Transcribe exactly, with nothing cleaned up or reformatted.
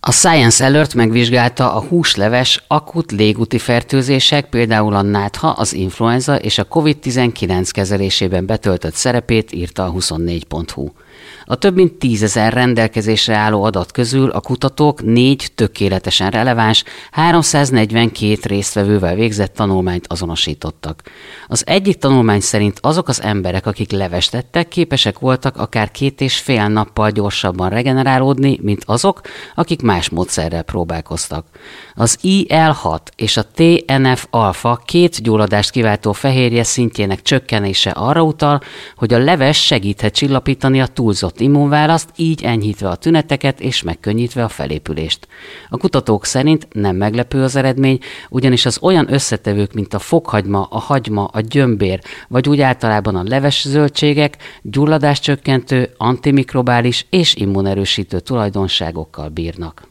A Science Alert megvizsgálta a húsleves akut légúti fertőzések, például a nátha, az influenza és a kovid tizenkilenc kezelésében betöltött szerepét, írta a huszonnégy pont hu. A több mint tízezer rendelkezésre álló adat közül a kutatók négy tökéletesen releváns, háromszáznegyvenkét résztvevővel végzett tanulmányt azonosítottak. Az egyik tanulmány szerint azok az emberek, akik levest ettek, képesek voltak akár két és fél nappal gyorsabban regenerálódni, mint azok, akik más módszerrel próbálkoztak. Az I L hat és a T N F alfa két gyulladást kiváltó fehérje szintjének csökkenése arra utal, hogy a leves segíthet csillapítani a túlzott immunválaszt, így enyhítve a tüneteket és megkönnyítve a felépülést. A kutatók szerint nem meglepő az eredmény, ugyanis az olyan összetevők, mint a fokhagyma, a hagyma, a gyömbér, vagy úgy általában a leves zöldségek gyulladáscsökkentő, antimikrobális és immunerősítő tulajdonságokkal bírnak.